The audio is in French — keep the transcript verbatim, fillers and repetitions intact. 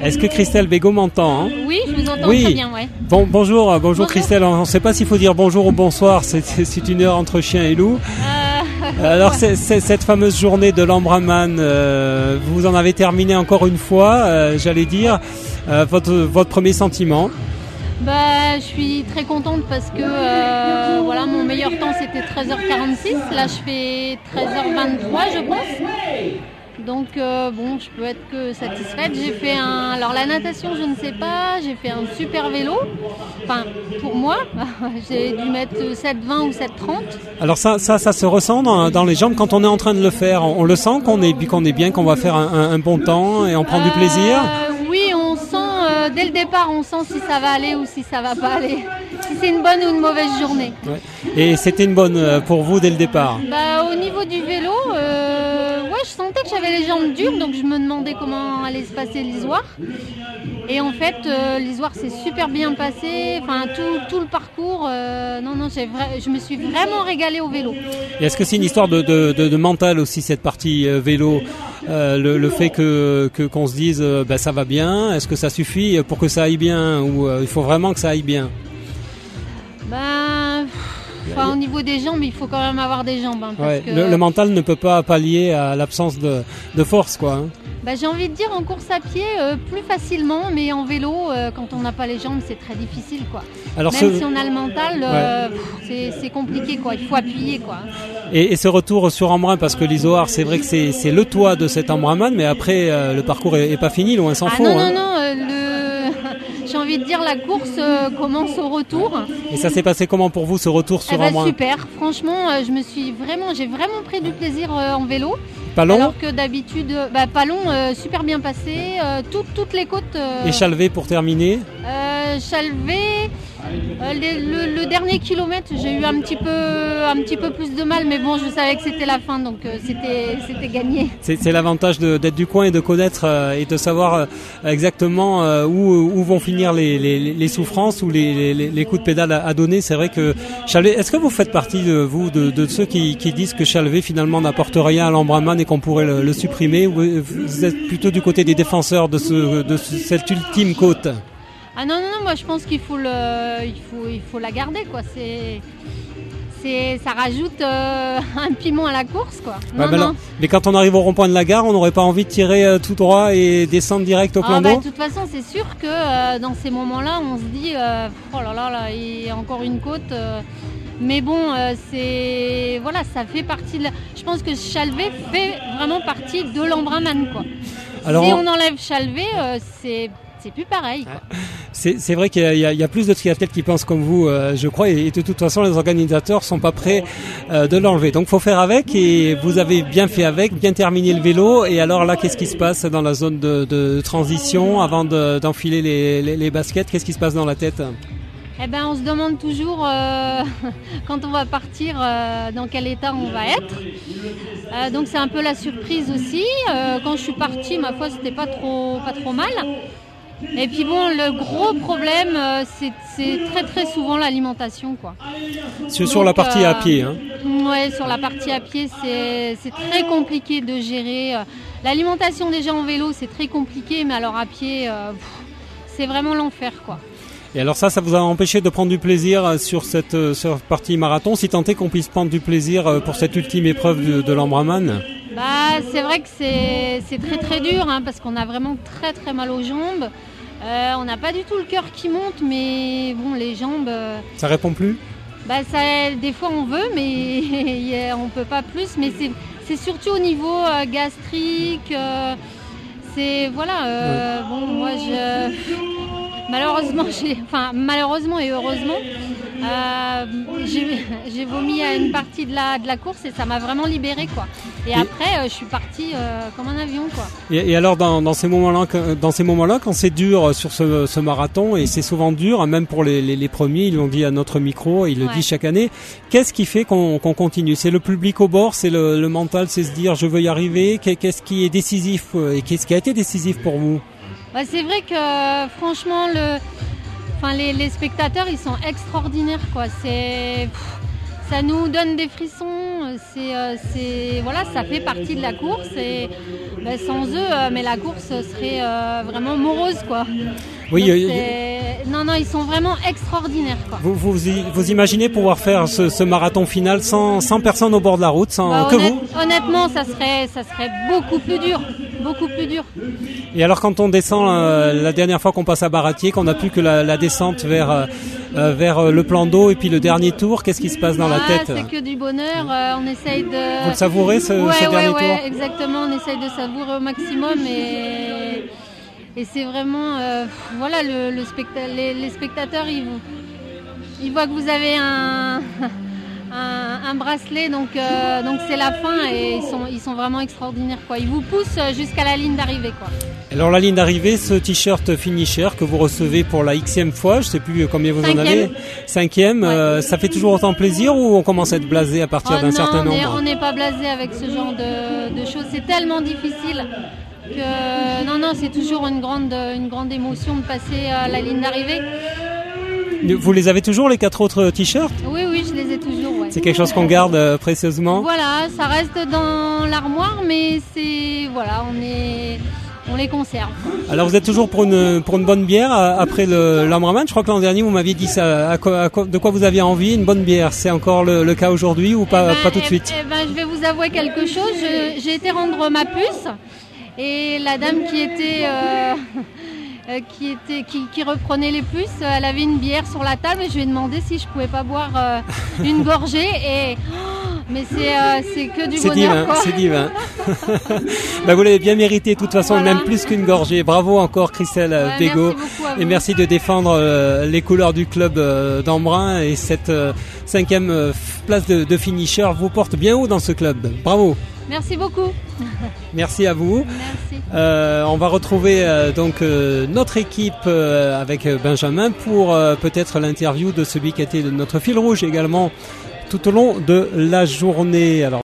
Est-ce que Christelle Bégaud m'entend, hein? Oui, je vous entends oui. très bien, ouais. Bon, bonjour, bonjour, bonjour Christelle. On ne sait pas s'il faut dire bonjour ou bonsoir, c'est, c'est une heure entre chien et loup. Euh, Alors, c'est, c'est, cette fameuse journée de l'Ambraman, euh, vous en avez terminé encore une fois, euh, j'allais dire. Euh, votre, votre premier sentiment? Bah, je suis très contente parce que euh, voilà, mon meilleur temps c'était treize heures quarante-six. Là, je fais treize heures vingt-trois, je pense. Donc euh, bon, je peux être que satisfaite. J'ai fait un, alors la natation, je ne sais pas. J'ai fait un super vélo. Enfin, pour moi, j'ai dû mettre sept vingt ou sept trente. Alors ça, ça, ça se ressent dans, dans les jambes quand on est en train de le faire. On, on le sent qu'on est, qu'on est bien, qu'on va faire un, un, un bon temps et on prend euh, du plaisir. Oui, on sent euh, dès le départ, on sent si ça va aller ou si ça va pas aller. Si c'est une bonne ou une mauvaise journée. Ouais. Et c'était une bonne pour vous dès le départ? Bah, au niveau du vélo, euh, ouais, je sentais que j'avais les jambes dures, donc je me demandais comment allait se passer l'Isoire. Et en fait, euh, l'Isoire s'est super bien passé. Enfin, tout, tout le parcours. Euh, non, non, j'ai vra- je me suis vraiment régalée au vélo. Et est-ce que c'est une histoire de, de, de, de mental aussi, cette partie euh, vélo? Euh, le, le fait que, que qu'on se dise, euh, ben, ça va bien. Est-ce que ça suffit pour que ça aille bien, ou euh, il faut vraiment que ça aille bien? Ben, enfin, au niveau des jambes, il faut quand même avoir des jambes. Hein, parce ouais, que, le, le mental ne peut pas pallier à l'absence de, de force, quoi. Hein. Ben, j'ai envie de dire en course à pied euh, plus facilement, mais en vélo, euh, quand on n'a pas les jambes, c'est très difficile, quoi. Alors, même ce... si on a le mental, euh, ouais. c'est, c'est compliqué, quoi. Il faut appuyer, quoi. Et, et ce retour sur Embrun, parce que l'Isoire, c'est vrai que c'est, c'est le toit de cet Embrunman, mais après euh, le parcours est, est pas fini, loin s'en ah, faut. Non, hein. non, non. Euh, le... J'ai envie de dire la course euh, commence au retour. Et ça s'est passé comment pour vous, ce retour sur eh ben, Embrun? Super. Franchement, euh, je me suis vraiment, j'ai vraiment pris du plaisir euh, en vélo. Pas long? Alors que d'habitude, bah, pas long, euh, super bien passé. Euh, tout, toutes les côtes. Euh, Et Chalvet pour terminer? euh, Chalvet, euh, les, le, le dernier kilomètre, j'ai eu un petit peu, un petit peu plus de mal, mais bon, je savais que c'était la fin, donc euh, c'était, c'était gagné. C'est, c'est l'avantage de, d'être du coin et de connaître euh, et de savoir euh, exactement euh, où, où vont finir les, les, les souffrances ou les, les, les coups de pédale à, à donner. C'est vrai que Chalvet. Est-ce que vous faites partie de vous de, de ceux qui, qui disent que Chalvet finalement n'apporte rien à l'Embrunman et qu'on pourrait le, le supprimer, ou vous êtes plutôt du côté des défenseurs de, ce, de ce, cette ultime côte? Ah non, non, non, moi je pense qu'il faut, le, il faut, il faut la garder, quoi. C'est, c'est, ça rajoute euh, un piment à la course, quoi. Non, ouais, ben non. Alors, mais quand on arrive au rond-point de la gare, on n'aurait pas envie de tirer euh, tout droit et descendre direct au plan ah, d'eau? bah, de toute façon, c'est sûr que euh, dans ces moments-là, on se dit, euh, oh là là, là, il y a encore une côte. Euh, Mais bon, euh, c'est voilà, ça fait partie. De la... Je pense que Chalvet fait vraiment partie de l'Embrunman, quoi. Alors, si on enlève Chalvet, euh, c'est c'est plus pareil, quoi. C'est, c'est vrai qu'il y a, il y a plus de triathlètes qui pensent comme vous, euh, je crois, et, et de toute façon, les organisateurs sont pas prêts euh, de l'enlever. Donc, faut faire avec, et vous avez bien fait avec, bien terminé le vélo. Et alors là, qu'est-ce qui se passe dans la zone de, de transition avant de, d'enfiler les, les, les baskets? Qu'est-ce qui se passe dans la tête? Eh ben, on se demande toujours euh, quand on va partir euh, dans quel état on va être. Euh, donc c'est un peu la surprise aussi. Euh, quand je suis partie, ma foi, c'était pas trop, pas trop mal. Et puis bon, le gros problème, euh, c'est, c'est très très souvent l'alimentation, quoi. Sur, sur la partie euh, à pied, hein. Ouais, sur la partie à pied, c'est, c'est très compliqué de gérer. L'alimentation déjà en vélo, c'est très compliqué, mais alors à pied, euh, pff, c'est vraiment l'enfer, quoi. Et alors ça, ça vous a empêché de prendre du plaisir sur cette, sur cette partie marathon, si tant est qu'on puisse prendre du plaisir pour cette ultime épreuve de, de l'Embrunman? Bah, c'est vrai que c'est, c'est très très dur, hein, parce qu'on a vraiment très très mal aux jambes. Euh, on n'a pas du tout le cœur qui monte, mais bon, les jambes... Euh, ça répond plus? Bah, ça, des fois on veut, mais on peut pas plus. Mais c'est, c'est surtout au niveau euh, gastrique. Euh, c'est, voilà, euh, oui. Bon, moi je... Malheureusement, j'ai, enfin malheureusement et heureusement, euh, j'ai, j'ai vomi à une partie de la, de la course et ça m'a vraiment libérée, quoi. Et, et après, euh, je suis partie euh, comme un avion, quoi. Et, et alors, dans, dans ces moments-là, dans ces moments-là, quand c'est dur sur ce, ce marathon, et c'est souvent dur, même pour les, les, les premiers, ils l'ont dit à notre micro, ils le ouais. disent chaque année. Qu'est-ce qui fait qu'on, qu'on continue? C'est le public au bord, c'est le, le mental, c'est se dire je veux y arriver. Qu'est-ce qui est décisif et qu'est-ce qui a été décisif pour vous? Bah, c'est vrai que franchement, le, enfin, les, les spectateurs, ils sont extraordinaires, quoi. C'est, pff, ça nous donne des frissons, c'est, euh, c'est, voilà, ça fait partie de la course et ben, sans eux, euh, mais la course serait euh, vraiment morose, quoi. Oui. Donc, euh, non, non, ils sont vraiment extraordinaires, quoi. Vous, vous, vous imaginez pouvoir faire ce, ce marathon final sans, sans personne au bord de la route, sans bah, que honnête, vous? Honnêtement, ça serait, ça serait beaucoup plus dur, beaucoup plus dur. Et alors quand on descend, euh, la dernière fois qu'on passe à Baratier, qu'on n'a plus que la, la descente vers, euh, vers le plan d'eau et puis le dernier tour, qu'est-ce qui se passe dans ah, la tête? C'est que du bonheur, euh, on essaye de... Vous le savourez ce, ouais, ce ouais, dernier ouais, tour? Exactement, on essaye de savourer au maximum et... Et c'est vraiment, euh, voilà, le, le specta- les, les spectateurs, ils, vous, ils voient que vous avez un, un, un bracelet, donc, euh, donc c'est la fin et ils sont, ils sont vraiment extraordinaires, quoi. Ils vous poussent jusqu'à la ligne d'arrivée, quoi. Alors la ligne d'arrivée, ce t-shirt finisher que vous recevez pour la xème fois, je ne sais plus combien vous Cinquième. en avez, cinquième, ouais. euh, ça fait toujours autant plaisir ou on commence à être blasé à partir oh d'un non, certain nombre? On n'est pas blasé avec ce genre de, de choses, c'est tellement difficile. Que, non, non, c'est toujours une grande, une grande émotion de passer à la ligne d'arrivée. Vous les avez toujours, les quatre autres t-shirts? Oui, oui, je les ai toujours. Ouais. C'est quelque chose qu'on garde euh, précieusement? Voilà, ça reste dans l'armoire, mais c'est, voilà, on, est, on les conserve. Alors vous êtes toujours pour une, pour une bonne bière après le l'Amraman? Je crois que l'an dernier vous m'aviez dit ça, à quoi, à quoi, de quoi vous aviez envie, une bonne bière. C'est encore le, le cas aujourd'hui ou pas, eh ben, pas tout de eh, suite? eh ben, je vais vous avouer quelque chose, je, j'ai été rendre ma puce. Et la dame qui était, euh, qui, était qui, qui reprenait les puces, elle avait une bière sur la table et je lui ai demandé si je pouvais pas boire euh, une gorgée. Et oh, mais c'est euh, c'est que du c'est bonheur. Divin, quoi. C'est divin. Bah, vous l'avez bien mérité de toute façon, voilà. Même plus qu'une gorgée. Bravo encore Christelle ouais, Bégaud. Merci et merci de défendre euh, les couleurs du club euh, d'Embrun et cette euh, cinquième euh, place de, de finisher vous porte bien haut dans ce club. Bravo. Merci beaucoup. Merci à vous. Merci. Euh, on va retrouver euh, donc euh, notre équipe euh, avec Benjamin pour euh, peut-être l'interview de celui qui a été notre fil rouge également tout au long de la journée. Alors